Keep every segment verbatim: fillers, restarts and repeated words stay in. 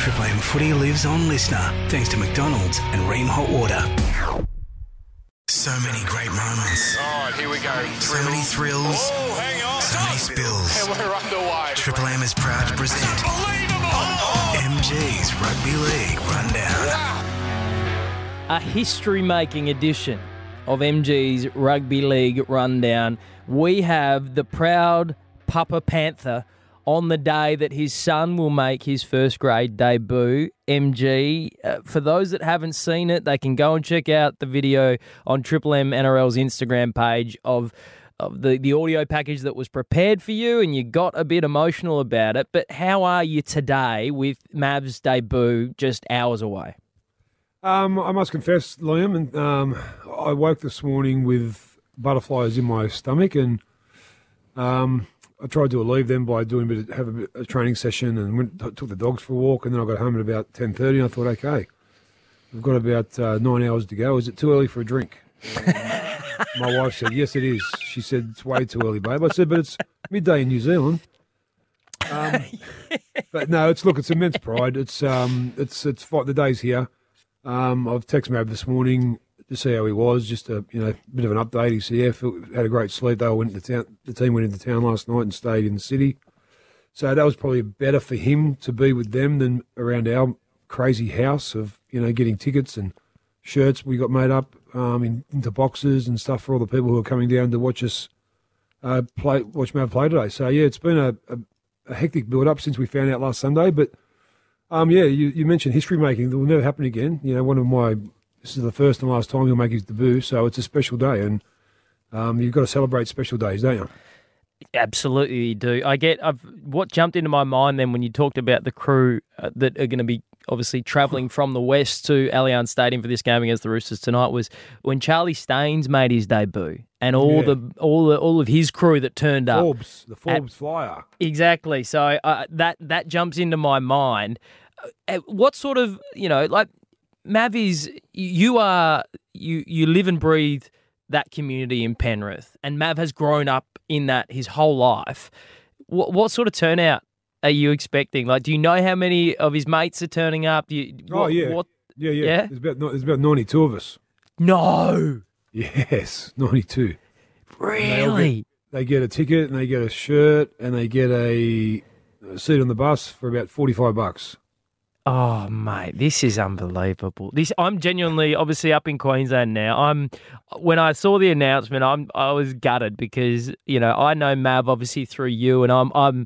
Triple M Footy lives on Listener, thanks to McDonald's and Ream Hot Water. So many great moments. All right, here we go. So many thrills. Oh, hang on. So many spills. And we're underway. Triple M is proud to present Unbelievable. Oh. M G's Rugby League Rundown. Wow. A history-making edition of M G's Rugby League Rundown. We have the proud Papa Panther on the day that his son will make his first grade debut. M G, uh, for those that haven't seen it, they can go and check out the video on Triple M N R L's Instagram page of of the, the audio package that was prepared for you, and you got a bit emotional about it. But how are you today with Mav's debut just hours away? Um, I must confess, Liam, and um, I woke this morning with butterflies in my stomach, and um, I tried to relieve them by doing a bit of, have a, bit, a training session, and went, took the dogs for a walk, and then I got home at about ten thirty, and I thought, okay, we've got about uh, nine hours to go. Is it too early for a drink? My wife said, yes, it is. She said, it's way too early, babe. I said, but it's midday in New Zealand. Um, but no, it's look, it's immense pride. It's um, it's it's the day's here. Um, I've texted Mav this morning to see how he was, just a you know bit of an update. He said, yeah, felt, had a great sleep. They all went to town. The team went into town last night and stayed in the city. So that was probably better for him to be with them than around our crazy house of you know getting tickets and shirts we got made up um, in, into boxes and stuff for all the people who are coming down to watch us uh, play, watch Mav play today. So yeah, it's been a, a, a hectic build up since we found out last Sunday, but. Um, yeah, you, you mentioned history making. That will never happen again. You know, one of my, this is the first and last time he'll make his debut, so it's a special day, and um, you've got to celebrate special days, don't you? Absolutely, you do. I get, I've, what jumped into my mind then when you talked about the crew uh, that are going to be obviously travelling from the west to Allianz Stadium for this game against the Roosters tonight was when Charlie Staines made his debut and all Yeah. the all the all of his crew that turned up. Forbes, the Forbes flyer. Exactly. So uh, that that jumps into my mind. Uh, what sort of you know like Mav is you are you you live and breathe that community in Penrith, and Mav has grown up in that his whole life. What what sort of turnout are you expecting? Like, do you know how many of his mates are turning up? Do you, Oh, what, yeah. What, Yeah, yeah. Yeah? There's about there's about ninety-two of us. no, Yes, ninety-two. really. They get a ticket and they get a shirt and they get a, a seat on the bus for about forty-five bucks. Oh, mate, this is unbelievable. This I'm genuinely, obviously, up in Queensland now. I'm when I saw the announcement, I'm I was gutted because you know I know Mav obviously through you, and I'm I'm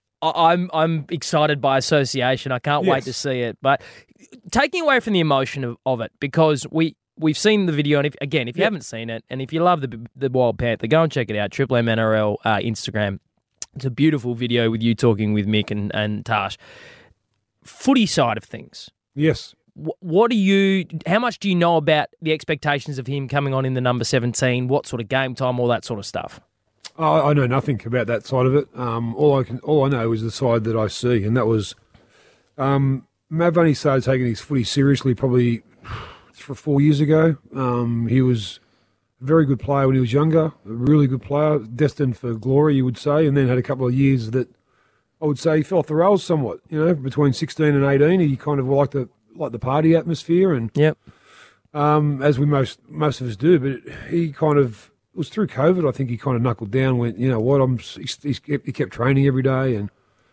I'm I'm excited by association. I can't wait Yes. to see it. But taking away from the emotion of, of it, because we we've seen the video, and if, again, if you Yep. haven't seen it, and if you love the the Wild Panther, go and check it out. Triple M N R L uh, Instagram. It's a beautiful video with you talking with Mick and and Tash. Footy side of things. Yes. Wh- What do you? How much do you know about the expectations of him coming on in the number seventeen? What sort of game time? All that sort of stuff. I, I know nothing about that side of it. Um, all I can, all I know is the side that I see, and that was um, Mav only started taking his footy seriously probably for four years ago. Um, he was a very good player when he was younger, a really good player, destined for glory, you would say, and then had a couple of years that I would say he fell off the rails somewhat. You know, between sixteen and eighteen, he kind of liked the like the party atmosphere, and Yep. um, as we most most of us do. But he kind of it was through COVID. I think he kind of knuckled down. Went, you know what? I'm. He's, he's kept, he kept training every day, and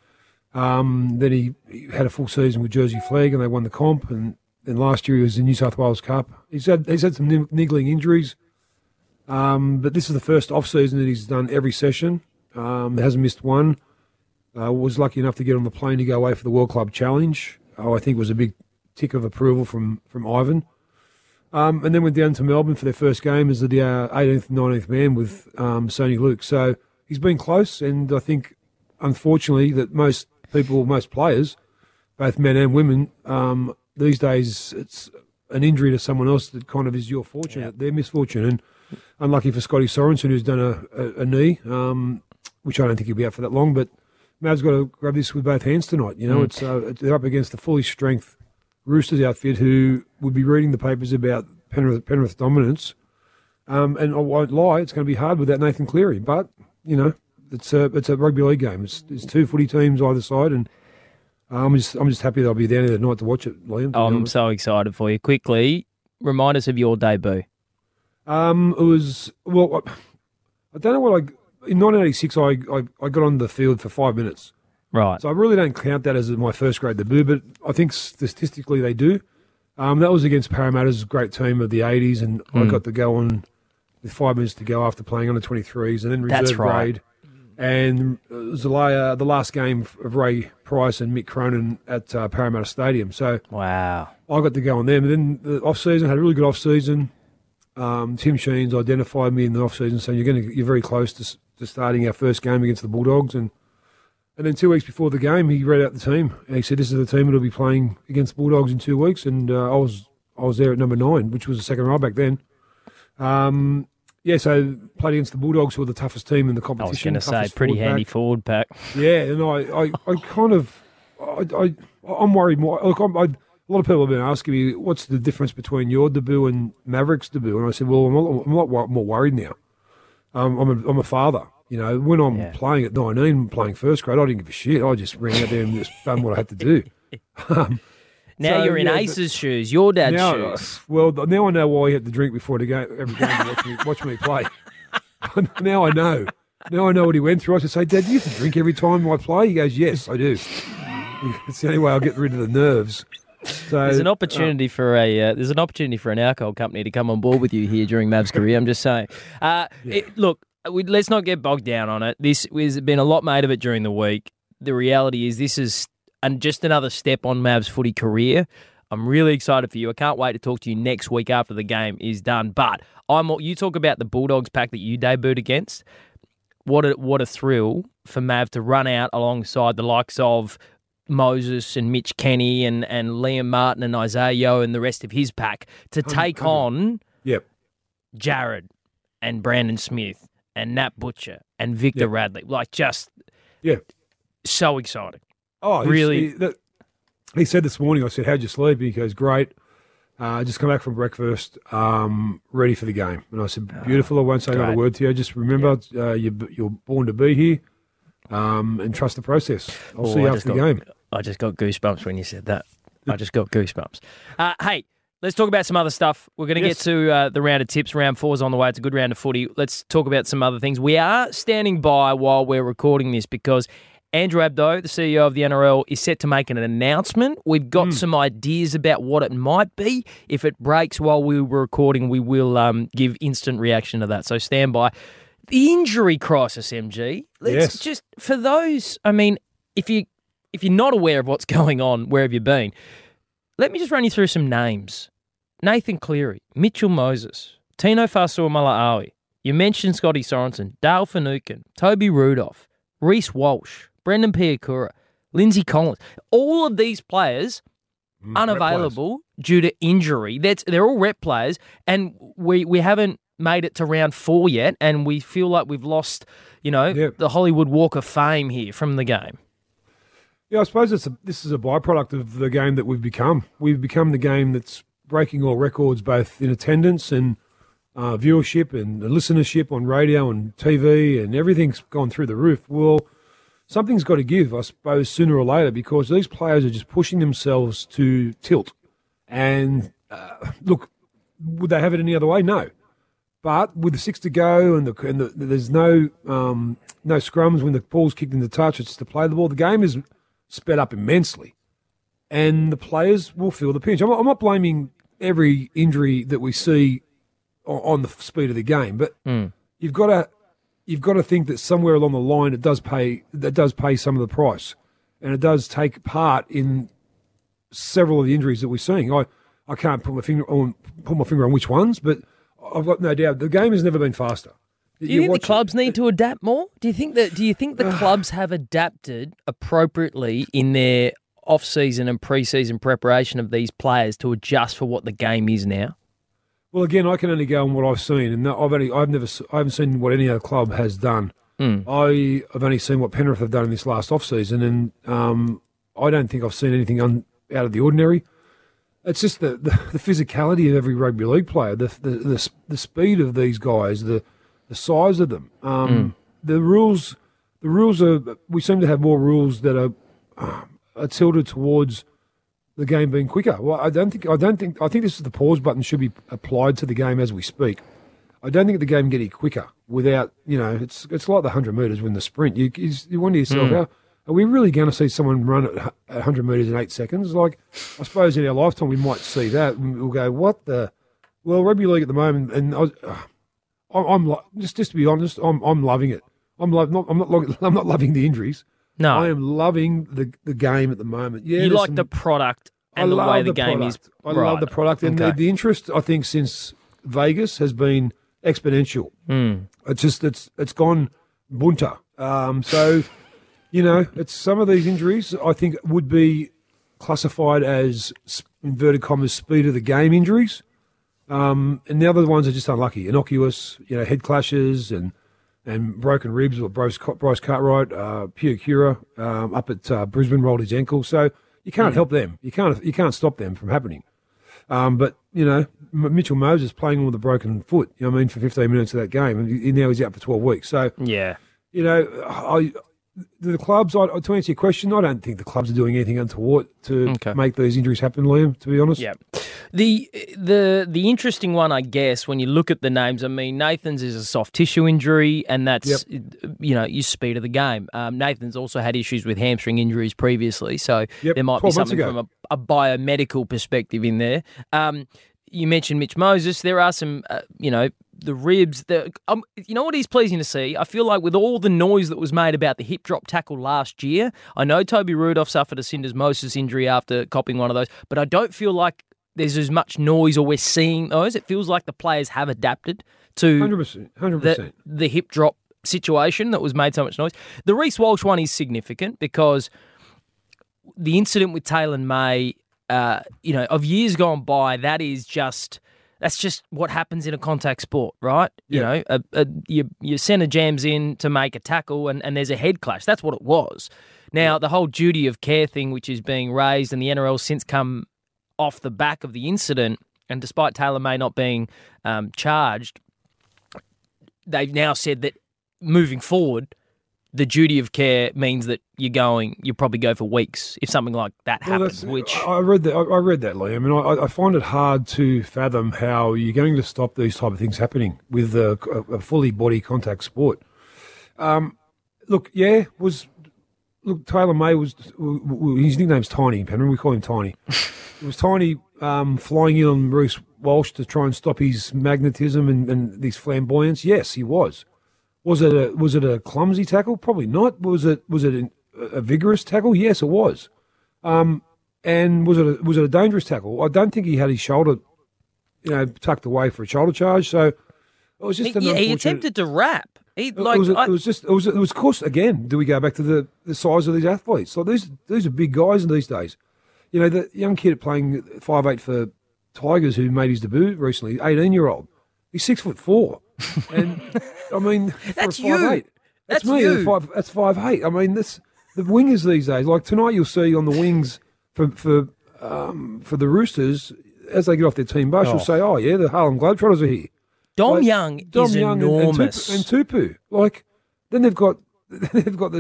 um, then he, he had a full season with Jersey Flag, and they won the comp. And then last year he was in New South Wales Cup. He's had he's had some nig- niggling injuries, um, but this is the first off season that he's done every session. Um, hasn't missed one. Uh, was lucky enough to get on the plane to go away for the World Club Challenge. Oh, I think it was a big tick of approval from from Ivan. Um, and then went down to Melbourne for their first game as the uh, eighteenth and nineteenth man with um, Sony Luke. So he's been close, and I think, unfortunately, that most people, most players, both men and women, um, these days it's an injury to someone else that kind of is your fortune, Yeah. their misfortune. And unlucky for Scotty Sorensen, who's done a, a, a knee, um, which I don't think he'll be out for that long, but Mav's got to grab this with both hands tonight. You know, Mm. it's uh, they're up against the fully strength Roosters outfit, who would be reading the papers about Penrith, Penrith dominance. Um, and I won't lie, it's going to be hard without Nathan Cleary. But you know, it's a it's a rugby league game. It's, it's two footy teams either side, and I'm just I'm just happy that I'll be down there tonight to watch it, Liam. to be I'm honest. so excited for you. Quickly, remind us of your debut. Um, it was well. I, I don't know what I in nineteen eighty-six. I, I I got on the field for five minutes, Right. so I really don't count that as my first grade debut. But I think statistically they do. Um, that was against Parramatta's great team of the eighties, and I got to go on with five minutes to go after playing under twenty-threes, and then reserve That's right. grade. And it was the, la- uh, the last game of Ray Price and Mick Cronin at uh, Parramatta Stadium. So Wow. I got to go on them. And then the off season had a really good off season. Um, Tim Sheens identified me in the off season, saying you're going to you're very close to, to starting our first game against the Bulldogs. And and then two weeks before the game, he read out the team. And he said, "This is the team that'll be playing against the Bulldogs in two weeks." And uh, I was I was there at number nine, which was the second row back then. Um, yeah, so played against the Bulldogs, who were the toughest team in the I competition. was going to say, toughest pretty forward handy pack. forward pack. Yeah, and I, I, I kind of, I, I, I'm worried more. Look, I'm, I, a lot of people have been asking me, what's the difference between your debut and Maverick's debut? And I said, well, I'm a lot, I'm a lot wor- more worried now. Um, I'm, a, I'm a father. You know, when I'm Yeah. playing at nineteen, playing first grade, I didn't give a shit. I just ran out there and just done what I had to do. Um, Now So, you're in yeah, Ace's shoes, your dad's now, shoes. well, now I know why he had to drink before the game, every game to watch me, watch me play. Now I know. Now I know what he went through. I said, say, Dad, do you have to drink every time I play? He goes, yes, I do. It's the only way I'll get rid of the nerves. So There's an opportunity for a uh, there's an opportunity for an alcohol company to come on board with you here during Mav's career. I'm just saying. Uh, it, look, we, let's not get bogged down on it. This has been a lot made of it during the week. The reality is this is and just another step on Mav's footy career. I'm really excited for you. I can't wait to talk to you next week after the game is done. But I'm you talk about the Bulldogs pack that you debuted against. What a what a thrill for Mav to run out alongside the likes of Moses and Mitch Kenny and, and Liam Martin and Isaiah Yeo and the rest of his pack to take on Yep. Jared and Brandon Smith and Nat Butcher and Victor Yep. Radley. Like, just Yeah. so exciting. Oh, he's- Really? He, that, he said this morning, I said, how'd you sleep? He goes, great. Uh, just come back from breakfast, um, ready for the game. And I said, beautiful. I won't say another great. word to you. Just remember, uh, you're, you're born to be here, um, and trust the process. I'll Oh, see you I after just the got- game. I just got goosebumps when you said that. I just got goosebumps. Uh, hey, let's talk about some other stuff. We're going to Yes. get to uh, the round of tips. Round four is on the way. It's a good round of footy. Let's talk about some other things. We are standing by while we're recording this because Andrew Abdo, the C E O of the N R L, is set to make an announcement. We've got Mm. some ideas about what it might be. If it breaks while we were recording, we will um, give instant reaction to that. So stand by. The injury crisis, M G. Let's Yes. just, for those, I mean, if you if you're not aware of what's going on, where have you been? Let me just run you through some names. Nathan Cleary, Mitchell Moses, Tino Fa'asuamaleaui. You mentioned Scotty Sorensen, Dale Finucane, Toby Rudolph, Reece Walsh, Brendan Piakura, Lindsay Collins. All of these players Mm, unavailable due to injury. That's they're all rep players, and we we haven't made it to round four yet, and we feel like we've lost, you know, Yep. the Hollywood Walk of Fame here from the game. Yeah, I suppose it's a, this is a byproduct of the game that we've become. We've become the game that's breaking all records, both in attendance and uh, viewership and listenership on radio and T V, and everything's gone through the roof. Well, something's got to give, I suppose, sooner or later, because these players are just pushing themselves to tilt. And uh, look, would they have it any other way? No. But with the six to go and, the, and the, there's no um, no scrums when the ball's kicked into touch, it's to play the ball. The game is sped up immensely, and the players will feel the pinch. I'm not, I'm not blaming every injury that we see on, on the speed of the game, but you've got to you've got to think that somewhere along the line it does pay that does pay some of the price, and it does take part in several of the injuries that we're seeing. I, I can't put my finger on put my finger on which ones, but I've got no doubt the game has never been faster. Do you think the clubs need to adapt more? Do you think that? Do you think the clubs have adapted appropriately in their off-season and pre-season preparation of these players to adjust for what the game is now? Well, again, I can only go on what I've seen, and I've only I've never I haven't seen what any other club has done. Mm. I I've only seen what Penrith have done in this last off-season, and um, I don't think I've seen anything un, out of the ordinary. It's just the, the, the physicality of every rugby league player, the the the, the speed of these guys, the the size of them. Um, Mm. The rules, the rules are. We seem to have more rules that are uh, are tilted towards the game being quicker. Well, I don't think. I don't think. I think this is the pause button should be applied to the game as we speak. I don't think the game can get any quicker without, you know, it's it's like the one hundred metres when the sprint. You you, you wonder yourself, Mm. how are we really going to see someone run at one hundred metres in eight seconds? Like, I suppose in our lifetime we might see that. And we'll go, what the? Well, rugby league at the moment, and I was, uh, I'm, I'm lo- just just to be honest, I'm I'm loving it. I'm lo- not I'm not lo- I'm not loving the injuries. No. I am loving the the game at the moment. Yeah, You there's like some- the product and I the love way the, game product. is. I Right. love the product, and Okay. the, the interest I think since Vegas has been exponential. Mm. It's just it's it's gone bunter. Um, so you know, it's some of these injuries I think would be classified as s- inverted commas speed of the game injuries, um, and the other ones are just unlucky, innocuous. You know, head clashes and and broken ribs, or Bryce, Bryce Cartwright, uh, Pure Cura um, up at uh, Brisbane rolled his ankle. So you can't help them. You can't you can't stop them from happening. Um, but, you know, M- Mitchell Moses playing with a broken foot, you know what I mean, for fifteen minutes of that game, and he, now he's out for twelve weeks. So, Yeah. you know, I, the clubs, I, to answer your question, I don't think the clubs are doing anything untoward to Okay. make these injuries happen, Liam, to be honest. Yeah. The the the interesting one, I guess, when you look at the names, I mean, Nathan's is a soft tissue injury, and that's, you know, your speed of the game. Um, Nathan's also had issues with hamstring injuries previously, so Yep, there might be twelve months something ago. from a, a biomedical perspective in there. Um, you mentioned Mitch Moses. There are some, uh, you know, the ribs. The um, you know what is pleasing to see? I feel like with all the noise that was made about the hip drop tackle last year, I know Toby Rudolph suffered a syndesmosis injury after copping one of those, but I don't feel like there's as much noise or we're seeing those. It feels like the players have adapted to one hundred percent. one hundred the, percent. the hip drop situation that was made so much noise. The Reece Walsh one is significant because the incident with Taylor May, uh, you know, of years gone by, that is just that's just what happens in a contact sport, right? You Yeah. know, a, a, your, your centre jams in to make a tackle and, and there's a head clash. That's what it was. Now, the whole duty of care thing, which is being raised, and the N R L since come off the back of the incident, and despite Taylor May not being um, charged, they've now said that moving forward, the duty of care means that you're going, you probably go for weeks if something like that Well, happens. that's- Which I I read that. I I read that, Liam, and I, I find it hard to fathom how you're going to stop these type of things happening with a, a fully body contact sport. Um, look, yeah, was look Taylor May was w- w- his nickname's Tiny. Penrith, we call him Tiny. It was Tiny um, flying in on Reece Walsh to try and stop his magnetism and, and his flamboyance. Yes, he was. Was it a was it a clumsy tackle? Probably not. Was it was it a, a vigorous tackle? Yes, it was. Um, and was it a, was it a dangerous tackle? I don't think he had his shoulder, you know, tucked away for a shoulder charge. So it was just he, an yeah, he unfortunate- attempted to wrap. He, It like, was, I- it was just it was it was of course again. Do we go back to the, the size of these athletes? So these these are big guys these days. You know, the young kid playing five eight for Tigers who made his debut recently, eighteen year old. He's six foot four, and I mean for That's a five you. eight. That's, That's me. you. Five, that's five eight. I mean this the wingers these days. Like tonight, you'll see on the wings for for um, for the Roosters as they get off their team bus, Oh. you'll say, "Oh yeah, the Harlem Globetrotters are here." Dom Like, Young Dom is Young and- enormous. And, Tupu, and Tupu. Like, then they've got they've got the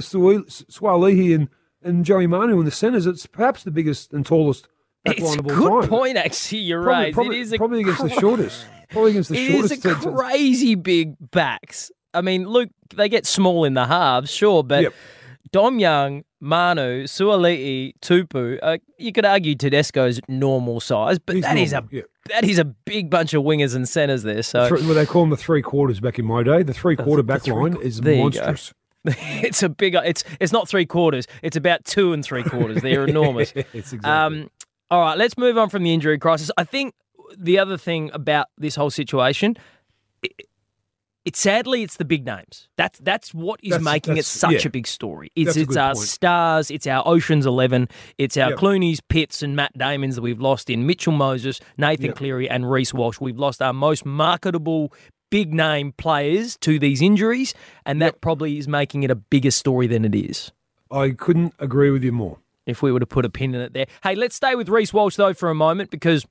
Swalihi and, and Joey Manu in the centres. It's perhaps the biggest and tallest It's backline a of all good time. point, actually. You're Probably, right. probably, it is a probably against the cra- shortest. Probably against the It shortest. is a to- to- crazy big backs. I mean, look, they get small in the halves, sure, but Yep. Dom Young, Manu, Suali'i, Tupu, uh, you could argue Tedesco's normal size, but He's that is normal, a yeah. that is a big bunch of wingers and centres there. So Three- well, they call them the three quarters back in my day. The three quarter the back three line qu- is There you go. monstrous. it's a big. It's it's not three quarters. It's about two and three quarters. They're enormous. It's exactly. Um, all right, let's move on from the injury crisis. I think the other thing about this whole situation, it, it sadly it's the big names. That's that's what is That's- making it that's- such yeah. a big story. It's That's a it's good our point. stars, it's our Ocean's Eleven, it's our Yep. Clooney's, Pitts, and Matt Damons that we've lost in Mitchell Moses, Nathan Yep. Cleary, and Reece Walsh. We've lost our most marketable big name players to these injuries, and that probably is making it a bigger story than it is. I couldn't agree with you more. If we were to put a pin in it there. Hey, let's stay with Reece Walsh, though, for a moment, because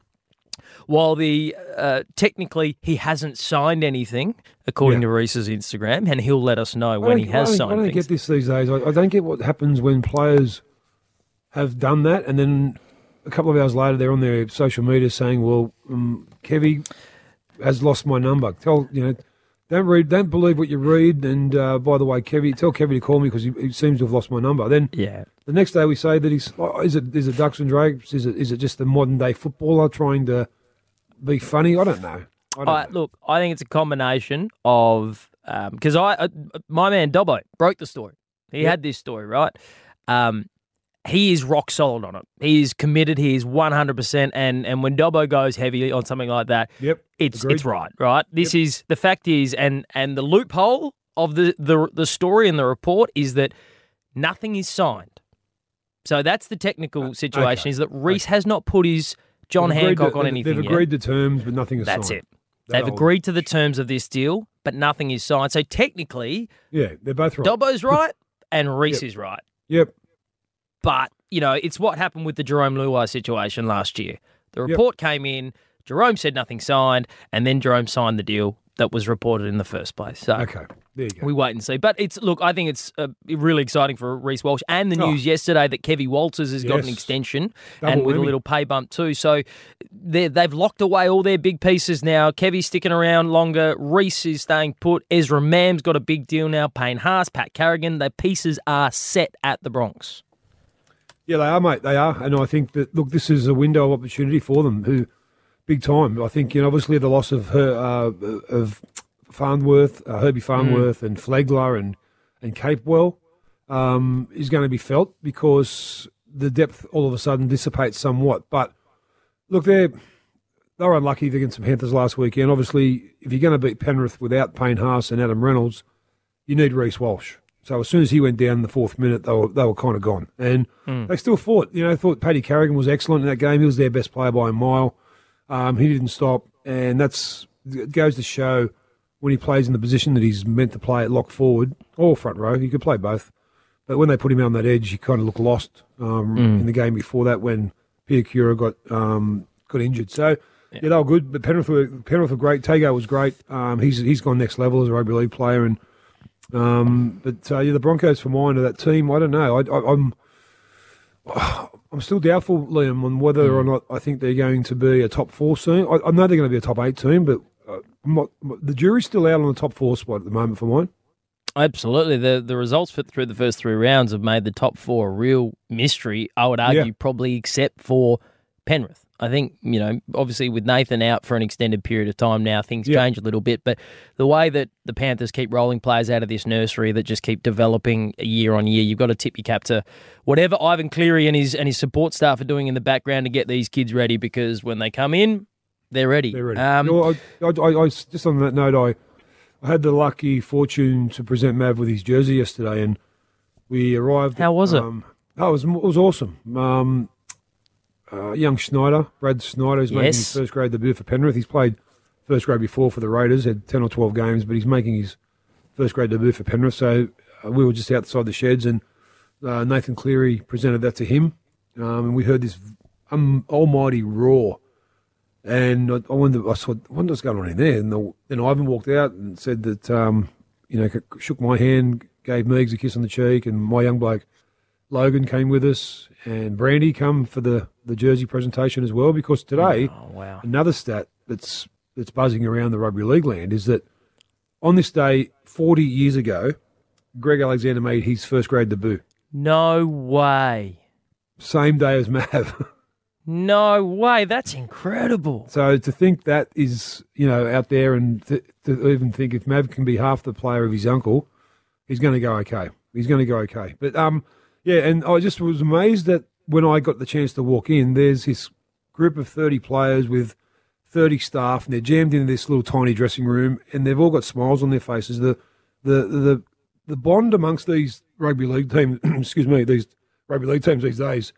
while the uh, technically he hasn't signed anything, according Yeah. to Reece's Instagram, and he'll let us know I when don't- he has I don't, signed I don't things. get this these days. I, I don't get what happens when players have done that, and then a couple of hours later, they're on their social media saying, "Well, um, Kevy has lost my number." Tell you know, don't read, don't believe what you read. And uh, by the way, Kevy, tell Kevy to call me because he, he seems to have lost my number. Then Yeah. the next day we say that he's oh, is it is it Ducks and Drakes? Is it is it just a modern day footballer trying to be funny? I don't know. I don't I, know. look, I think it's a combination of because I uh, my man Dobbo broke the story. He Yep. had this story, right? Um, he is rock solid on it. He is committed. He is one hundred percent. And and when Dobbo goes heavy on something like that, Yep. it's Agreed. it's right, right? This is the fact is, and and the loophole of the, the the story and the report is that nothing is signed. So that's the technical situation. Uh, okay. Is that Reece has not put his John They've agreed Hancock to- on they've- anything They've yet. agreed to terms, but nothing is That's signed. it. That They've old- agreed to the terms of this deal, but nothing is signed. So technically, Yeah, they're both right. Dobbo's right and Reece Yep. is right. Yep. But, you know, it's what happened with the Jerome Luai situation last year. The Yep. report came in, Jerome said nothing signed, and then Jerome signed the deal that was reported in the first place. So Okay. There you go. we wait and see. But it's look, I think it's uh, really exciting for Reece Walsh and the Oh. news yesterday that Kevy Walters has got an Yes. extension Double and with a whammy. little pay bump too. So they- they've locked away all their big pieces now. Kevy's sticking around longer. Reece is staying put. Ezra Mam's got a big deal now. Payne Haas, Pat Carrigan. The pieces are set at the Bronx. Yeah, they are, mate. They are, and I think that look, this is a window of opportunity for them. Who, big time. I think you know, obviously the loss of her uh, of Farnworth, uh, Herbie Farnworth, and Flagler and and Capewell um, is going to be felt because the depth all of a sudden dissipates somewhat. But look, they're they were unlucky against the Panthers last weekend. Obviously, if you're going to beat Penrith without Payne Haas and Adam Reynolds, you need Reece Walsh. So as soon as he went down in the fourth minute, they were they were kind of gone, and they still fought. You know, I thought Paddy Carrigan was excellent in that game. He was their best player by a mile. Um, he didn't stop, and that's it goes to show when he plays in the position that he's meant to play at lock forward or front row. He could play both, but when they put him on that edge, he kind of looked lost um, in the game before that when Pierre Cura got um, got injured. So yeah. they were good, but Penrith were Penrith were great. Tago was great. Um, he's he's gone next level as a rugby league player, and. Um, but uh, yeah, the Broncos for mine are that team. I don't know. I, I, I'm I'm still doubtful, Liam, on whether or not I think they're going to be a top four team. I, I know they're going to be a top eight team, but uh, I'm not, the jury's still out on the top four spot at the moment for mine. Absolutely. The the results for, through the first three rounds have made the top four a real mystery, I would argue, Yeah. probably except for Penrith. I think, you know, obviously with Nathan out for an extended period of time now, things Yeah. change a little bit. But the way that the Panthers keep rolling players out of this nursery that just keep developing year on year, you've got to tip your cap to whatever Ivan Cleary and his and his support staff are doing in the background to get these kids ready, because when they come in, they're ready. They're ready. Um, You know, I, I, I, I- just on that note, I, I had the lucky fortune to present Mav with his jersey yesterday, and we arrived. How was it? Um, oh, it was it was awesome. Um, uh, young Schneider, Brad Schneider, is making Yes. his first grade debut for Penrith. He's played first grade before for the Raiders, had ten or twelve games, but he's making his first grade debut for Penrith. So uh, we were just outside the sheds, and uh, Nathan Cleary presented that to him, um, and we heard this um, almighty roar. And I, I wondered, I saw, I wonder what's going on in there. And the, then Ivan walked out and said that, um, you know, shook my hand, gave Meegs a kiss on the cheek, and my young bloke Logan came with us, and Brandy come for the, the jersey presentation as well. Because today, oh, wow. another stat that's that's buzzing around the rugby league land is that on this day forty years ago, Greg Alexander made his first grade debut. No way. Same day as Mav. No way. That's incredible. So to think that is, you know, out there, and th- to even think if Mav can be half the player of his uncle, he's going to go okay. He's going to go okay. But, um, yeah, and I just was amazed that when I got the chance to walk in, there's this group of thirty players with thirty staff, and they're jammed into this little tiny dressing room, and they've all got smiles on their faces. The the the, the bond amongst these rugby league teams, excuse me, these rugby league teams these days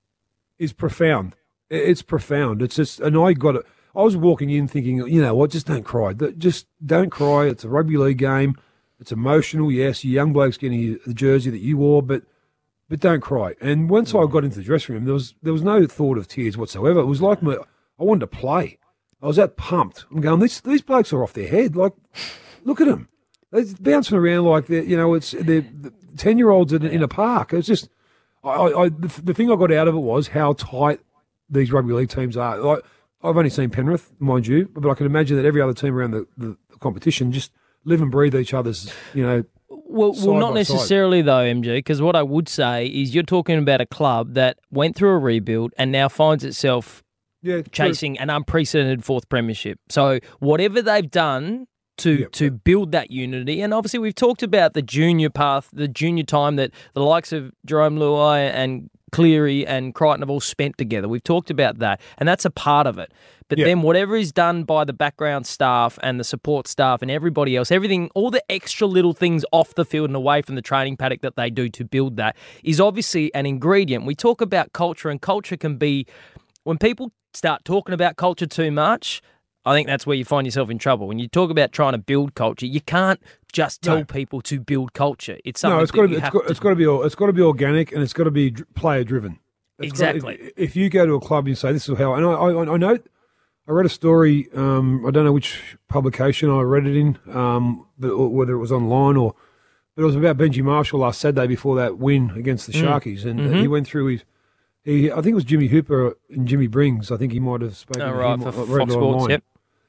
is profound. It's profound. It's just, and I got it. I was walking in thinking, you know what, just don't cry. Just don't cry. It's a rugby league game. It's emotional. Yes, your young bloke's getting the jersey that you wore, but but don't cry. And once I got into the dressing room, there was there was no thought of tears whatsoever. It was like my, I wanted to play. I was that pumped. I'm going, these these blokes are off their head. Like, look at them. They're bouncing around like they're, you know, it's they're ten year olds in, in a park. It's just, I, I, the, the thing I got out of it was how tight these rugby league teams are. Like, I've only seen Penrith, mind you, but I can imagine that every other team around the, the, the competition just live and breathe each other's, you know. Well, well, not necessarily side. though, M G, because what I would say is you're talking about a club that went through a rebuild and now finds itself yeah, chasing true. an unprecedented fourth premiership. So whatever they've done to yep. to build that unity, and obviously we've talked about the junior path, the junior time that the likes of Jerome Luai and Cleary and Crichton have all spent together. We've talked about that, and that's a part of it. But yep. then whatever is done by the background staff and the support staff and everybody else, everything, all the extra little things off the field and away from the training paddock that they do to build that is obviously an ingredient. We talk about culture, and culture can be, when people start talking about culture too much, I think that's where you find yourself in trouble. When you talk about trying to build culture, you can't just tell no. people to build culture. It's something no, it's got to be, it's got, it's got to be it's got to be organic, and it's got to be player driven. Exactly. Got, if, if you go to a club and you say this is how, and I I, I know, I read a story. Um, I don't know which publication I read it in, um, whether it was online or, but it was about Benji Marshall last Saturday before that win against the Sharkies, mm. and mm-hmm. he went through his. He, I think it was Jimmy Hooper and Jimmy Brings. I think he might have spoken. Oh, right, to him, for Fox Sports, yep.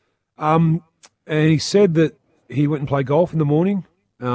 Um, and he said that he went and played golf in the morning.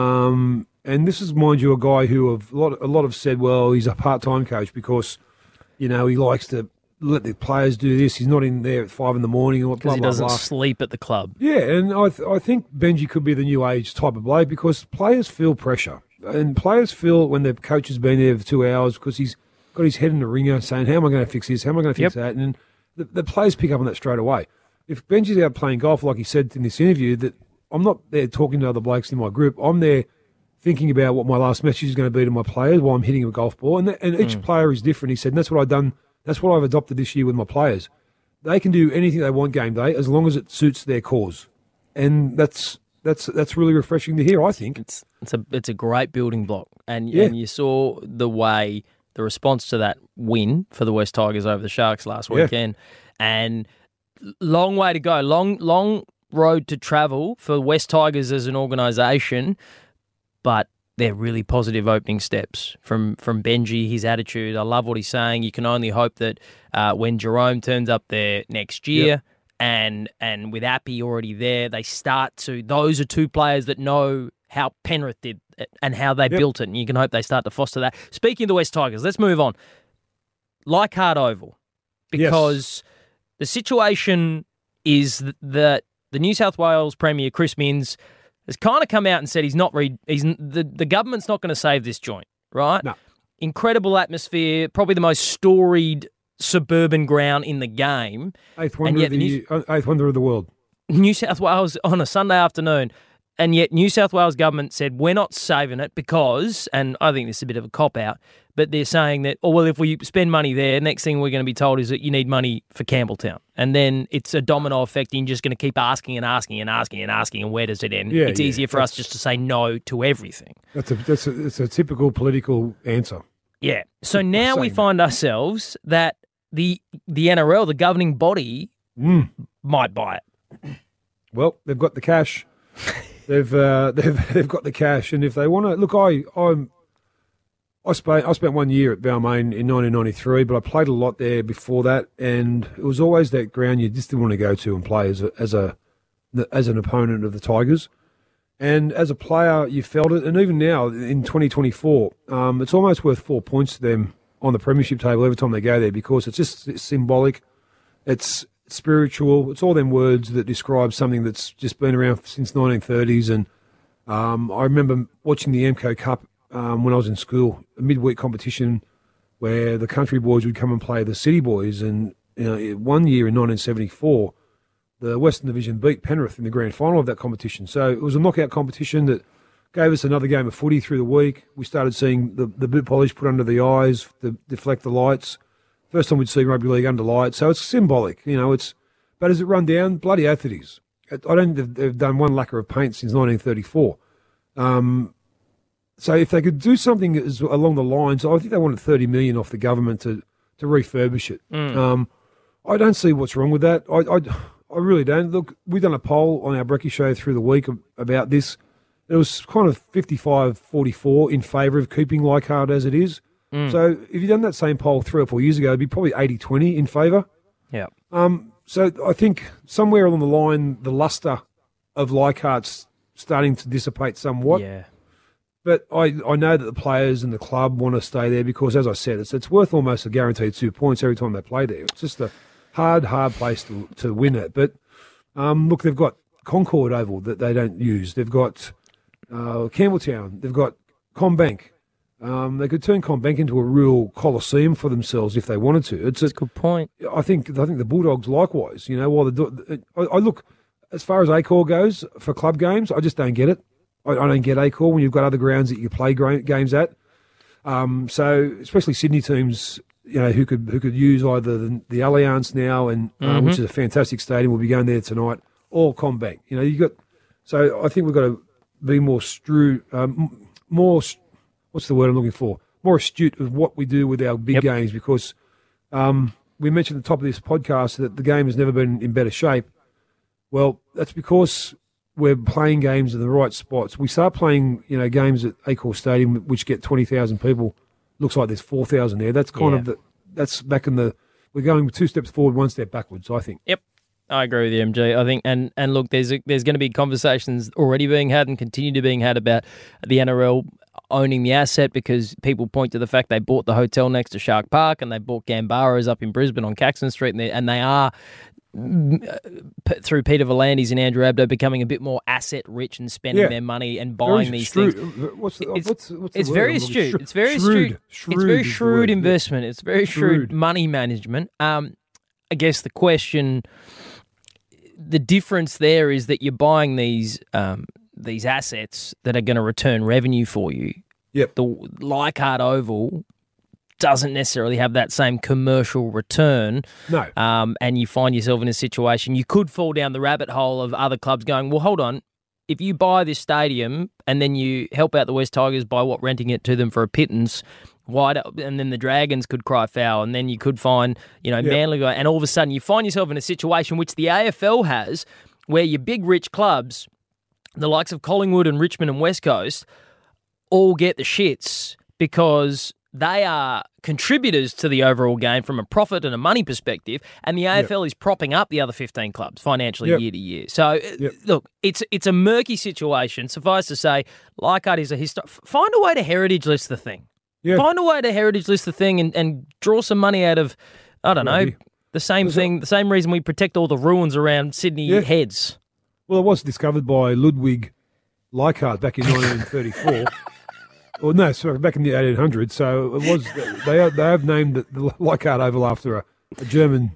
Um, and this is, mind you, a guy who have, a lot, a lot have said, well, he's a part-time coach because, you know, he likes to let the players do this. He's not in there at five in the morning or blah, he blah, doesn't blah. sleep at the club. Yeah, and I, th- I think Benji could be the new age type of bloke because players feel pressure. And players feel when their coach has been there for two hours because he's got his head in the ringer saying, how am I going to fix this? How am I going to fix yep. that? And the, the players pick up on that straight away. If Benji's out playing golf, like he said in this interview, that I'm not there talking to other blokes in my group. I'm there thinking about what my last message is going to be to my players while I'm hitting a golf ball. And, that, and each mm. player is different. He said, and that's what I've done. That's what I've adopted this year with my players. They can do anything they want game day as long as it suits their cause. And that's that's that's really refreshing to hear, I think. It's it's a it's a great building block. And, yeah. and you saw the way, the response to that win for the West Tigers over the Sharks last weekend. Yeah. And long way to go, long long road to travel for West Tigers as an organisation, but they're really positive opening steps from, from Benji, his attitude. I love what he's saying. You can only hope that uh, when Jerome turns up there next year yep. and and with Appy already there, they start to, those are two players that know how Penrith did it and how they yep. built it, and you can hope they start to foster that. Speaking of the West Tigers, let's move on. Leichhardt Oval, because... Yes. The situation is that the New South Wales Premier, Chris Minns, has kind of come out and said he's not re- he's the, the government's not going to save this joint, right? No. Incredible atmosphere, probably the most storied suburban ground in the game. Eighth wonder, of the, New, eighth wonder of the world. New South Wales on a Sunday afternoon. And yet New South Wales government said, we're not saving it because, and I think this is a bit of a cop-out, but they're saying that, oh, well, if we spend money there, next thing we're going to be told is that you need money for Campbelltown. And then it's a domino effect. You're just going to keep asking and asking and asking and asking, and where does it end? Yeah, it's yeah, easier for us just to say no to everything. That's a, that's a, that's a typical political answer. Yeah. So now we find ourselves that the the N R L, the governing body, mm. might buy it. Well, they've got the cash. They've uh, they've they've got the cash, and if they want to look, I I'm I spent I spent one year at Balmain in nineteen ninety-three, but I played a lot there before that, and it was always that ground you just didn't want to go to and play as a as a as an opponent of the Tigers, and as a player you felt it, and even now in twenty twenty-four, um, it's almost worth four points to them on the premiership table every time they go there because it's just it's symbolic, it's spiritual. It's all them words that describe something that's just been around since nineteen thirties. And um, I remember watching the Amco Cup um, when I was in school, a midweek competition where the country boys would come and play the city boys. And you know, one year in nineteen seventy-four, the Western Division beat Penrith in the grand final of that competition. So it was a knockout competition that gave us another game of footy through the week. We started seeing the, the boot polish put under the eyes to deflect the lights. First time we'd see rugby league under lights, so it's symbolic, you know. It's but as it run down, bloody oath it is. I don't think they've done one lacquer of paint since nineteen thirty-four. Um, so if they could do something as, along the lines, I think they wanted thirty million off the government to, to refurbish it. Mm. Um, I don't see what's wrong with that. I, I I really don't. Look, we've done a poll on our Brekkie show through the week about this. It was kind of fifty-five forty-four in favour of keeping Leichhardt as it is. Mm. So if you'd done that same poll three or four years ago, it'd be probably eighty twenty in favour. Yeah. Um, so I think somewhere along the line, the lustre of Leichhardt's starting to dissipate somewhat. Yeah. But I, I know that the players and the club want to stay there because, as I said, it's it's worth almost a guaranteed two points every time they play there. It's just a hard, hard place to, to win it. But, um, look, they've got Concord Oval that they don't use. They've got uh, Campbelltown. They've got Combank. Um, they could turn Combank into a real coliseum for themselves if they wanted to. It's a, That's a good point. I think I think the Bulldogs likewise. You know, while the I, I look as far as Accor goes for club games, I just don't get it. I, I don't get Accor when you've got other grounds that you play gra- games at. Um, so especially Sydney teams, you know, who could who could use either the, the Allianz now, and uh, Mm-hmm. which is a fantastic stadium. We'll be going there tonight, or Combank. You know, you got. So I think we've got to be more stru, um, more. What's the word I'm looking for? More astute of what we do with our big Yep. games, because um, we mentioned at the top of this podcast that the game has never been in better shape. Well, that's because we're playing games in the right spots. We start playing, you know, games at Accor Stadium, which get twenty thousand people. Looks like there's four thousand there. That's kind Yeah. of the, that's back in the, we're going two steps forward, one step backwards, I think. Yep. I agree with you, M G. I think, and and look, there's a, there's going to be conversations already being had and continue to being had about the N R L owning the asset, because people point to the fact they bought the hotel next to Shark Park and they bought Gambaras up in Brisbane on Caxton Street, and they, and they are, p- through Peter Volandis and Andrew Abdo, becoming a bit more asset rich and spending Yeah. their money and buying Very these shrewd- things. What's the, It's, what's, what's the it's word very I'm looking- astute. shrewd- It's very shrewd. astute. Shrewd It's very is the shrewd word. investment. It's very shrewd, Shrewd. money management. Um, I guess the question, the difference there is that you're buying these um, these assets that are going to return revenue for you. Yep. The Leichhardt Oval doesn't necessarily have that same commercial return. No. Um, and you find yourself in a situation, you could fall down the rabbit hole of other clubs going, well, hold on, if you buy this stadium and then you help out the West Tigers by what, renting it to them for a pittance, why do, and then the Dragons could cry foul, and then you could find, you know, Yep. Manly, and all of a sudden you find yourself in a situation which the A F L has, where your big rich clubs, the likes of Collingwood and Richmond and West Coast, all get the shits because they are contributors to the overall game from a profit and a money perspective, and the A F L is propping up the other fifteen clubs financially Yep. year to year. So, uh, Yep. look, it's it's a murky situation. Suffice to say, Leichhardt is a histo- f- find a way to heritage list the thing. Yeah. Find a way to heritage list the thing and, and draw some money out of, I don't know, idea. the same thing, the same reason we protect all the ruins around Sydney Yeah. heads. Well, it was discovered by Ludwig Leichhardt back in nineteen thirty-four. Well, no, sorry, back in the eighteen hundreds. So it was. They are, they have named it the Leichhardt Oval after a, a German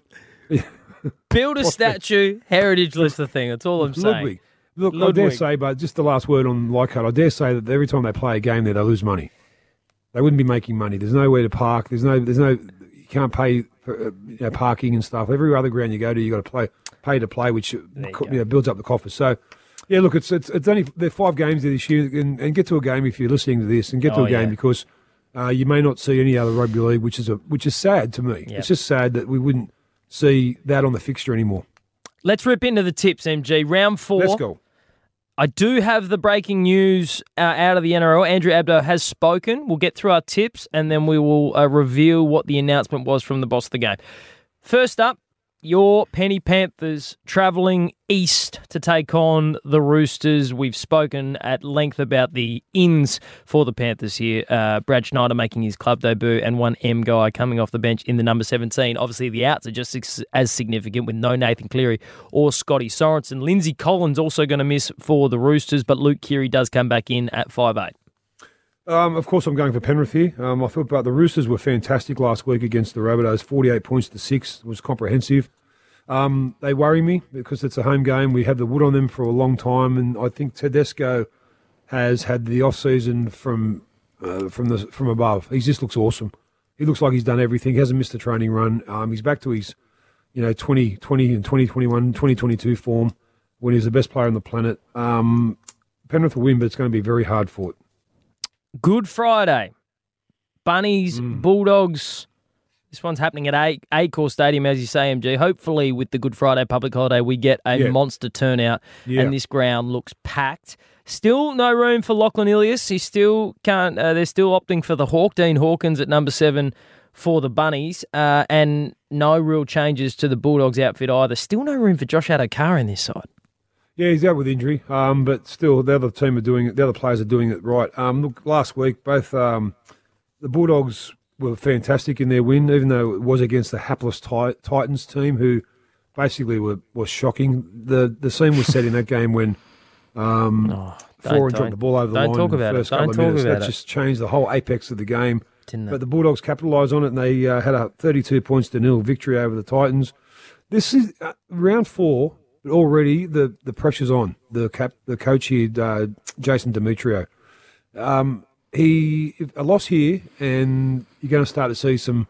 Build a Prospect. statue, heritage list the thing. That's all I'm saying. Ludwig. Look, I Ludwig. dare say, but just the last word on Leichhardt, I dare say that every time they play a game there, they lose money. They wouldn't be making money. There's nowhere to park. There's no. There's no. You can't pay for uh, you know, parking and stuff. Every other ground you go to, you got to play pay to play, which you you go. know, builds up the coffers. So. Yeah, look, it's it's, it's only there are five games this year, and, and get to a game if you're listening to this, and get to Oh, a game yeah. because uh, you may not see any other rugby league, which is a which is sad to me. Yep. It's just sad that we wouldn't see that on the fixture anymore. Let's rip into the tips, M G. Round four. Let's go. I do have the breaking news uh, out of the N R L. Andrew Abdo has spoken. We'll get through our tips, and then we will uh, reveal what the announcement was from the boss of the game. First up, your Penny Panthers travelling east to take on the Roosters. We've spoken at length about the ins for the Panthers here. Uh, Brad Schneider making his club debut and one M guy coming off the bench in the number seventeen. Obviously, the outs are just ex- as significant with no Nathan Cleary or Scotty Sorensen. Lindsay Collins also going to miss for the Roosters, but Luke Keary does come back in at five eight. Um, of course, I'm going for Penrith here. Um, I feel about the Roosters were fantastic last week against the Rabbitohs. forty-eight points to six was comprehensive. Um, they worry me because it's a home game. We have the wood on them for a long time, and I think Tedesco has had the off season from uh, from the from above. He just looks awesome. He looks like he's done everything. He hasn't missed a training run. Um, he's back to his, you know, twenty twenty and twenty twenty-one, twenty twenty-two form when he's the best player on the planet. Um, Penrith will win, but it's going to be very hard fought. Good Friday. Bunnies, Bulldogs. This one's happening at A- Accor Stadium, as you say, M G. Hopefully, with the Good Friday public holiday, we get a Yeah. monster turnout, Yeah. and this ground looks packed. Still no room for Lachlan Ilias. He still can't. Uh, they're still opting for the Hawk, Dean Hawkins at number seven for the Bunnies, uh, and no real changes to the Bulldogs outfit either. Still no room for Josh Adokar in this side. Yeah, he's out with injury, um, but still the other team are doing it. The other players are doing it right. Um, look, last week, both um, the Bulldogs were fantastic in their win, even though it was against the hapless Ti- Titans team, who basically were was shocking. The the scene was set in that game when um, Oh, Foran don't- dropped the ball over the don't line talk in the about it. first Don't couple of talk minutes. about That it. just changed the whole apex of the game. Didn't But it? the Bulldogs capitalised on it, and they uh, had a thirty-two points to nil victory over the Titans. This is uh, round four, but already the, the pressure's on. The cap, the coach here, uh, Jason Demetrio. Um, he a loss here, and you're going to start to see some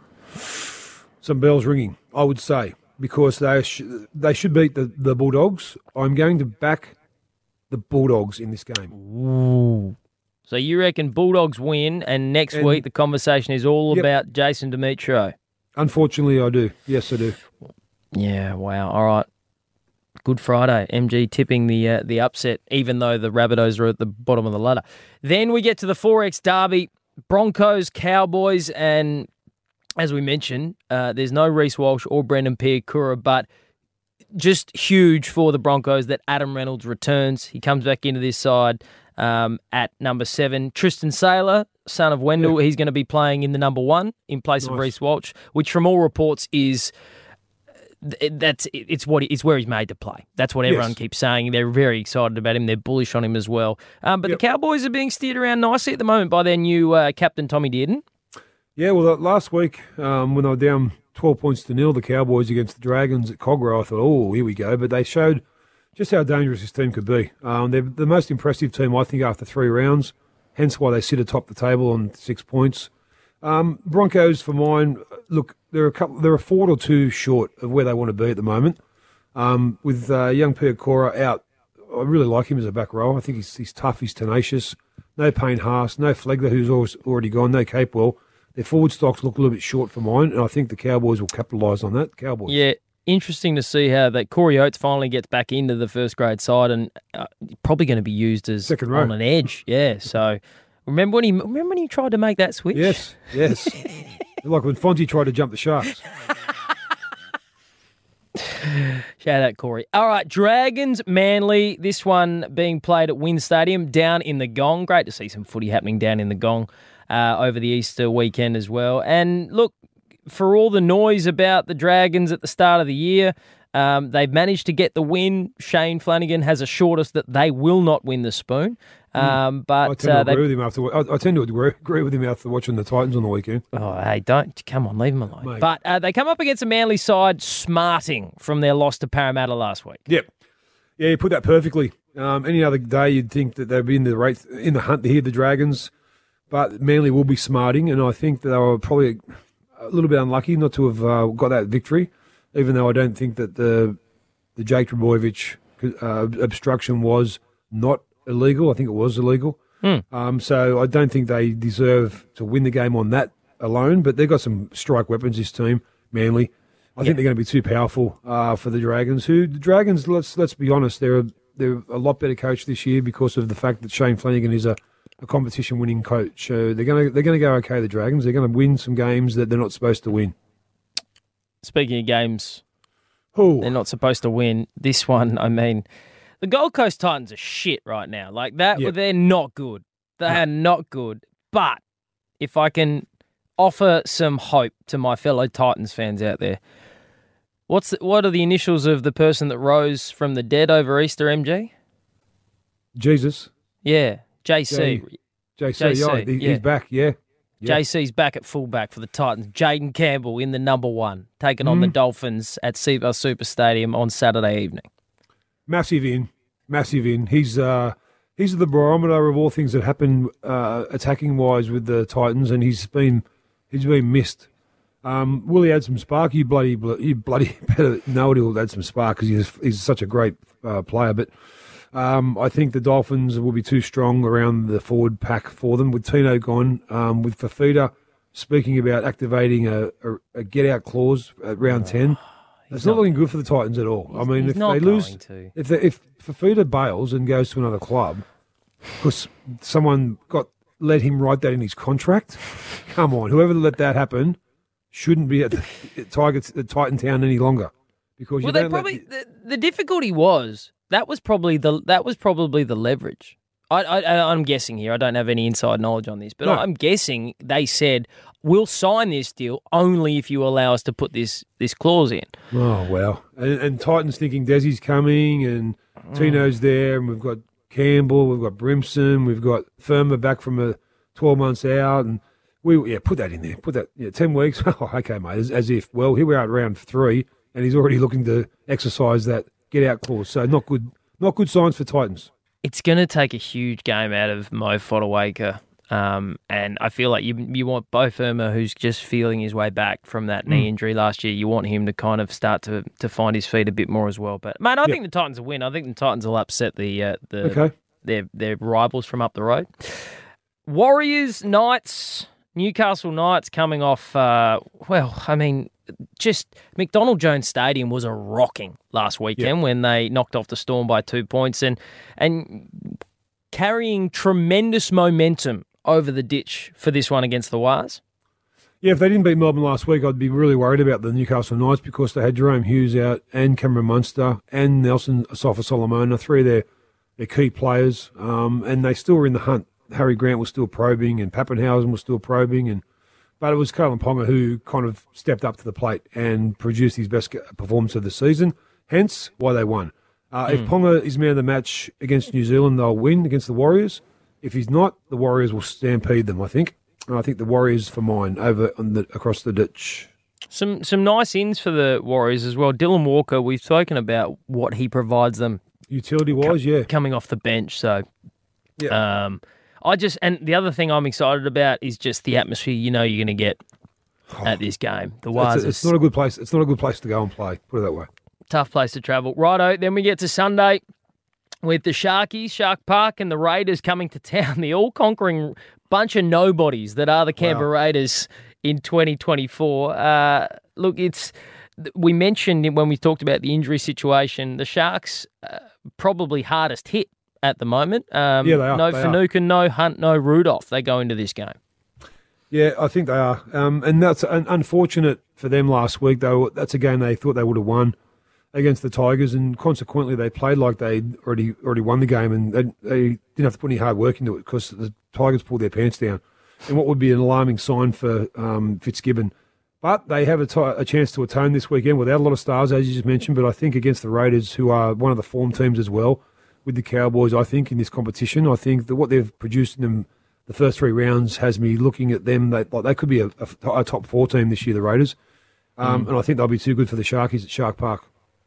some bells ringing. I would say because they sh- they should beat the, the Bulldogs. I'm going to back the Bulldogs in this game. Ooh. So you reckon Bulldogs win, and next And- week the conversation is all Yep. about Jason Demetrio. Unfortunately, I do. Yes, I do. Yeah, wow. All right. Good Friday. M G tipping the uh, the upset, even though the Rabbitohs are at the bottom of the ladder. Then we get to the four X derby, Broncos, Cowboys, and as we mentioned, uh, there's no Reece Walsh or Brendan Piakura, but just huge for the Broncos that Adam Reynolds returns. He comes back into this side um, at number seven. Tristan Saylor, son of Wendell, he's going to be playing in the number one in place of Nice. Reece Walsh, which from all reports is th- that's it's what it's where he's made to play. That's what everyone Yes. keeps saying. They're very excited about him. They're bullish on him as well. Um, but Yep. the Cowboys are being steered around nicely at the moment by their new uh, captain Tommy Dearden. Yeah, well, uh, last week um, when they were down twelve points to nil, the Cowboys against the Dragons at Cogra, I thought, oh, here we go. But they showed just how dangerous this team could be. Um, they're the most impressive team, I think, after three rounds, hence why they sit atop the table on six points. Um, Broncos, for mine, look, they're a couple, they're a fort or two short of where they want to be at the moment. Um, with uh, young Piakura out, I really like him as a back row. I think he's, he's tough, he's tenacious. No Payne Haas, no Flegler, who's always already gone, no Capewell. Their forward stocks look a little bit short for mine, and I think the Cowboys will capitalise on that. Cowboys. Yeah, interesting to see how that Corey Oates finally gets back into the first grade side and uh, probably going to be used as Second row. on an edge. Yeah, so remember when he remember when he tried to make that switch? Yes, yes. Like when Fonzie tried to jump the Sharks. Shout out Corey. All right, Dragons, Manly. This one being played at Wynn Stadium down in the Gong. Great to see some footy happening down in the Gong uh, over the Easter weekend as well. And look, for all the noise about the Dragons at the start of the year, um, they've managed to get the win. Shane Flanagan has assured us that they will not win the spoon. Um, but I tend to uh, agree they, with him after. I, I tend to agree, agree with him after watching the Titans on the weekend. oh, hey, don't come on, leave them alone. Mate. But uh, they come up against a Manly side smarting from their loss to Parramatta last week. Yep. Yeah, you put that perfectly. Um, any other day, you'd think that they'd be in the race, in the hunt to hear the Dragons, but Manly will be smarting, and I think that they were probably a little bit unlucky not to have uh, got that victory. Even though I don't think that the the Jake Trbojevic uh, obstruction was not illegal, I think it was illegal. Hmm. Um, so I don't think they deserve to win the game on that alone. But they've got some strike weapons. This team, Manly. I Yeah. think they're going to be too powerful uh, for the Dragons. Who the Dragons? Let's let's be honest. They're a, they're a lot better coach this year because of the fact that Shane Flanagan is a, a competition winning coach. So they're going to they're going to go okay. The Dragons. They're going to win some games that they're not supposed to win. Speaking of games Who? they're not supposed to win, this one, I mean, the Gold Coast Titans are shit right now. Like that, Yep. they're not good. They No. are not good. But if I can offer some hope to my fellow Titans fans out there, what's the, what are the initials of the person that rose from the dead over Easter, M G? Jesus. Yeah, J C. J- J C. J C, yeah, he- yeah. he's back. Yeah. Yeah. J C's back at fullback for the Titans. Jaden Campbell in the number one, taking on the Mm. Dolphins at Seabell Super Stadium on Saturday evening. Massive in, massive in. He's uh, he's the barometer of all things that happen uh, attacking wise with the Titans, and he's been he's been missed. Um, will he add some spark? You bloody you bloody better know he'll add some spark because he's he's such a great uh, player. But um, I think the Dolphins will be too strong around the forward pack for them with Tino gone, um, with Fafita speaking about activating a, a, a get-out clause at round ten. It's not, not looking good for the Titans at all. I mean, he's if not they lose, going to. if they, if Fafita bails and goes to another club, because someone got let him write that in his contract, come on, whoever let that happen shouldn't be at the Tiger, the Titan Town any longer. Because you Well, they don't probably let the, the, the difficulty was that was probably the that was probably the leverage. I, I I'm guessing here. I don't have any inside knowledge on this, but No. I'm guessing they said we'll sign this deal only if you allow us to put this this clause in. oh wow, and, and Titans thinking Desi's coming and Tino's there, and we've got Campbell, we've got Brimson, we've got Firma back from a twelve months out, and we yeah put that in there, put that yeah ten weeks. Oh, okay, mate, as, as if well here we are at round three, and he's already looking to exercise that get out clause. So not good, not good signs for Titans. It's going to take a huge game out of Mo Fodawaker. Um, and I feel like you you want Bo Firma, who's just feeling his way back from that knee injury last year. You want him to kind of start to, to find his feet a bit more as well. But mate, I Yep. think the Titans will win. I think the Titans will upset the uh, the Okay. their their rivals from up the road. Warriors, Knights, Newcastle Knights coming off. Uh, well, I mean, just McDonald Jones Stadium was a rocking last weekend when they knocked off the Storm by two points and and carrying tremendous momentum over the ditch for this one against the Wars. Yeah, if they didn't beat Melbourne last week, I'd be really worried about the Newcastle Knights because they had Jerome Hughes out and Cameron Munster and Nelson Asafa-Solomona, three of their, their key players, um, and they still were in the hunt. Harry Grant was still probing and Pappenhausen was still probing, and but it was Kalen Ponga who kind of stepped up to the plate and produced his best performance of the season, hence why they won. Uh, Mm. If Ponga is man of the match against New Zealand, they'll win against the Warriors. If he's not, the Warriors will stampede them, I think. And I think the Warriors for mine over on the, across the ditch. Some some nice ins for the Warriors as well. Dylan Walker, we've spoken about what he provides them Utility-wise, yeah. coming off the bench. So, Yeah. um, I just and the other thing I'm excited about is just the atmosphere. You know, you're going to get at this game. The It's, Wars, a- it's not a good place. It's not a good place to go and play. Put it that way. tough place to travel. Righto, then we get to Sunday with the Sharkies, Shark Park, and the Raiders coming to town. The all-conquering bunch of nobodies that are the Canberra Raiders in twenty twenty-four. Uh, look, it's we mentioned when we talked about the injury situation, the Sharks uh, probably hardest hit at the moment. Um, Yeah, they are. No They are. Finucane, no Hunt, no Rudolph. They go into this game. Yeah, I think they are. Um, and that's un- unfortunate for them last week, though. That's a game they thought they would have won against the Tigers, and consequently they played like they'd already already won the game, and they, they didn't have to put any hard work into it because the Tigers pulled their pants down. And what would be an alarming sign for um, Fitzgibbon. But they have a, t- a chance to atone this weekend without a lot of stars, as you just mentioned, but I think against the Raiders, who are one of the form teams as well, with the Cowboys, I think, in this competition. I think that what they've produced in them the first three rounds has me looking at them. They, like, they could be a, a, a top four team this year, the Raiders. Um, And I think they'll be too good for the Sharkies at Shark Park.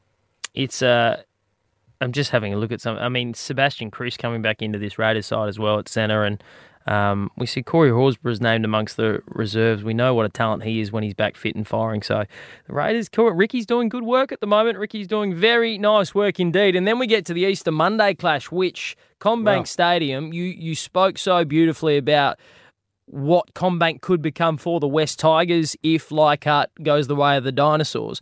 It's uh, I'm just having a look at some. I mean, Sebastian Chris coming back into this Raiders side as well at centre, and um, we see Corey Horsburgh's named amongst the reserves. We know what a talent he is when he's back fit and firing. So the Raiders, cool. Ricky's doing good work at the moment. Ricky's doing very nice work indeed. And then we get to the Easter Monday clash, which Combank Wow. Stadium. You you spoke so beautifully about what Combank could become for the West Tigers if Leichhardt goes the way of the Dinosaurs.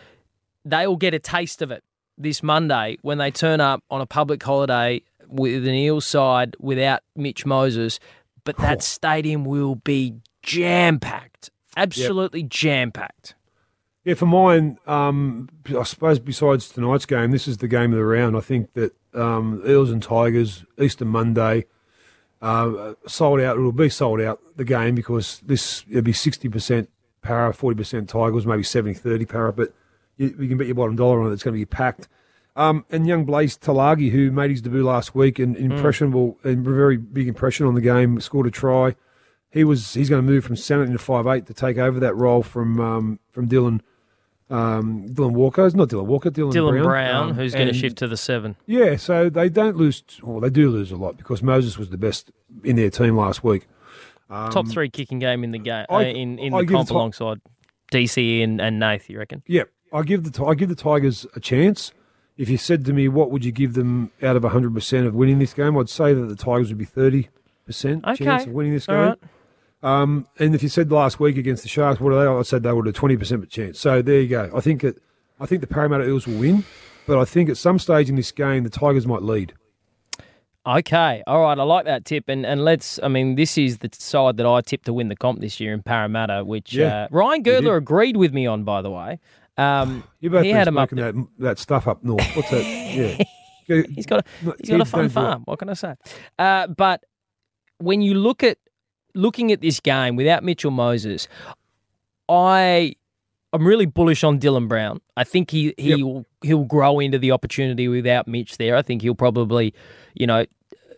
They will get a taste of it this Monday when they turn up on a public holiday with an Eels side without Mitch Moses. But that stadium will be jam-packed, absolutely jam-packed. Yeah, for mine, um, I suppose besides tonight's game, this is the game of the round. I think that um, Eels and Tigers, Easter Monday, uh, sold out. It will be sold out, the game, because this it'll be sixty percent Para, forty percent Tigers, maybe seventy thirty Para, but you, you can bet your bottom dollar on it. It's going to be packed. Um, and young Blaze Talagi, who made his debut last week, an impressionable, a very big impression on the game, scored a try. He was he's going to move from centre into five eight to take over that role from um, from Dylan um, Dylan Walker. It's not Dylan Walker, Dylan, Dylan Brown, Brown, Um, who's going to and- shift to the seven. Yeah, so they don't lose. Well, they do lose a lot because Moses was the best in their team last week. Top three kicking game in the game I- uh, in in I the give comp the top- alongside D C E and, and Nath. You reckon? Yeah, I give the Ti- I give the Tigers a chance. If you said to me, what would you give them out of one hundred percent of winning this game, I'd say that the Tigers would be thirty percent Okay. chance of winning this All game. right. Um, and if you said last week against the Sharks, what are they? I said they would have a twenty percent chance. So there you go. I think it, I think the Parramatta Eels will win, but I think at some stage in this game, the Tigers might lead. Okay, all right, I like that tip, and and let's. I mean, this is the side that I tipped to win the comp this year in Parramatta, which Yeah, uh, Ryan you Girdler did. agreed with me on, by the way. Um, You both he been had him up. smoking that that stuff up north. What's that? Yeah, He's got a, he's got a fun farm. What can I say? Uh, but when you look at looking at this game without Mitchell Moses, I I'm really bullish on Dylan Brown. I think he he'll yep. he'll grow into the opportunity without Mitch there. I think he'll probably, you know,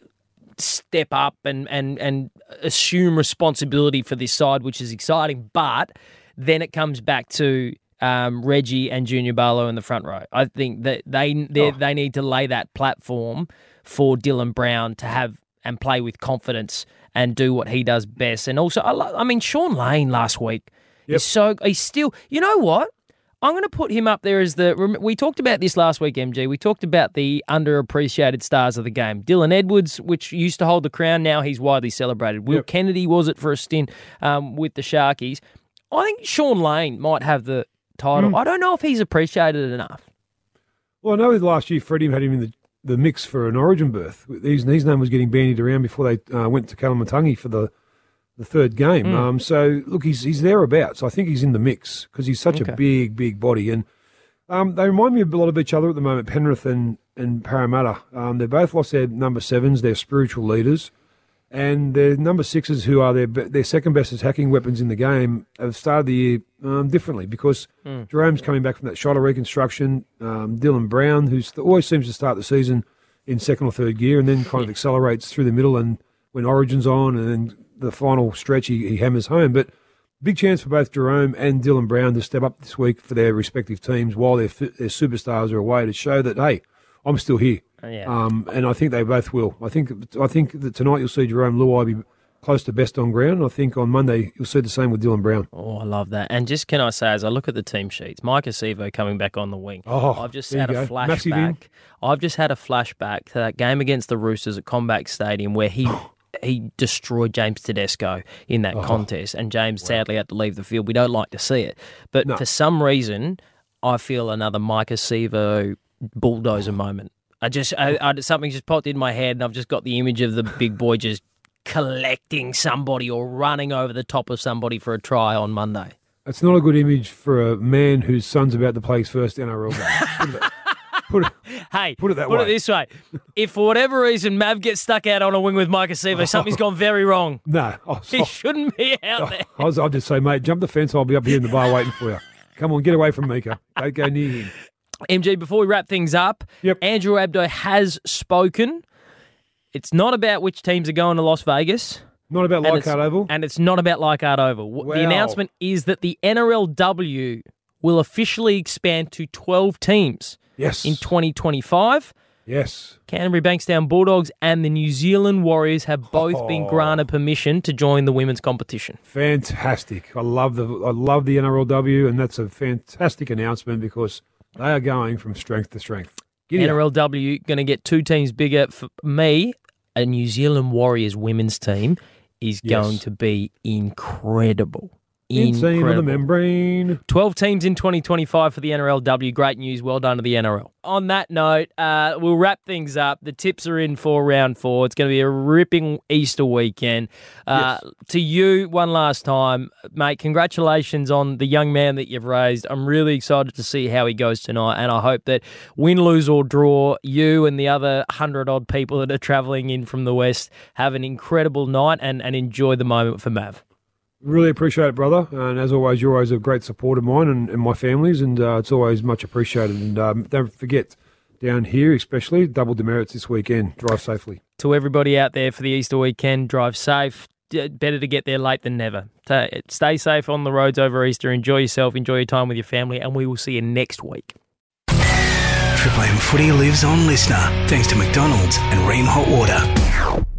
step up and and and assume responsibility for this side, which is exciting. But then it comes back to um, Reggie and Junior Barlow in the front row. I think that they they, oh. they need to lay that platform for Dylan Brown to have and play with confidence and do what he does best. And also, I, lo- I mean, Sean Lane last week yep. is so he's still. You know what? I'm going to put him up there as the. We talked about this last week, M G. We talked about the underappreciated stars of the game. Dylan Edwards, which used to hold the crown, now he's widely celebrated. Will yep. Kennedy was it for a stint um, with the Sharkies. I think Sean Lane might have the title. Mm. I don't know if he's appreciated enough. Well, I know last year Freddie had him in the, the mix for an Origin berth. His, his name was getting bandied around before they uh, went to Kalamantangi for the the third game. Mm. Um, so, look, he's he's thereabouts. I think he's in the mix because he's such okay. a big, big body. And um, they remind me a lot of each other at the moment, Penrith and, and Parramatta. Um, they've both lost their number sevens, their spiritual leaders. And their number sixes, who are their their second best attacking weapons in the game, have started the year um, differently because mm. Jerome's coming back from that shoulder reconstruction. Um, Dylan Brown, who always seems to start the season in second or third gear and then kind of accelerates through the middle and when Origin's on and then the final stretch he, he hammers home. But big chance for both Jerome and Dylan Brown to step up this week for their respective teams while their, their superstars are away to show that, hey, I'm still here. Yeah. Um, and I think they both will. I think I think that tonight you'll see Jerome Luai be close to best on ground. I think on Monday you'll see the same with Dylan Brown. Oh, I love that. And just can I say, as I look at the team sheets, Mike Acevo coming back on the wing. Oh, I've just there had you a go. flashback. I've just had a flashback to that game against the Roosters at Combank Stadium where he he destroyed James Tedesco in that Oh. contest, and James sadly had to leave the field. We don't like to see it, but No. for some reason, I feel another Mike Acevo bulldozer moment. I just, I, I, something just popped in my head, and I've just got the image of the big boy just collecting somebody or running over the top of somebody for a try on Monday. It's not a good image for a man whose son's about to play his first N R L game. Put it, put it, Hey, Put it that put way. it this way. If for whatever reason Mav gets stuck out on a wing with Mike Acevo, something's gone very wrong. no. Oh, He shouldn't be out there. I was, I'll just say, mate, jump the fence. I'll be up here in the bar waiting for you. Come on, get away from Mika. Don't go near him. M G, before we wrap things up, Yep. Andrew Abdo has spoken. It's not about which teams are going to Las Vegas. Not about and it's- Leichhardt Oval. And it's not about Leichhardt Oval. W- The Wow. announcement is that the N R L W will officially expand to twelve teams Yes. in twenty twenty-five. Yes. Canterbury Bankstown Bulldogs and the New Zealand Warriors have both been Oh. granted permission to join the women's competition. Fantastic. I love the I love the N R L W, and that's a fantastic announcement because they are going from strength to strength. Giddy N up. R L W going to get two teams bigger. For me, a New Zealand Warriors women's team is Yes. going to be incredible. Insane on the Incredible. membrane. twelve teams in twenty twenty-five for the N R L W. Great news. Well done to the N R L. On that note, uh, we'll wrap things up. The tips are in for round four. It's going to be a ripping Easter weekend. Uh, Yes. To you, one last time, mate, congratulations on the young man that you've raised. I'm really excited to see how he goes tonight, and I hope that win, lose or draw, you and the other hundred-odd people that are travelling in from the West have an incredible night and, and enjoy the moment for Mav. Really appreciate it, brother. And as always, you're always a great support of mine and, and my family's, and uh, it's always much appreciated. And um, don't forget, down here especially, double demerits this weekend. Drive safely. To everybody out there for the Easter weekend, drive safe. D- Better to get there late than never. Ta stay safe on the roads over Easter. Enjoy yourself. Enjoy your time with your family. And we will see you next week. Triple M Footy lives on Listener, thanks to McDonald's and Ream Hot Water.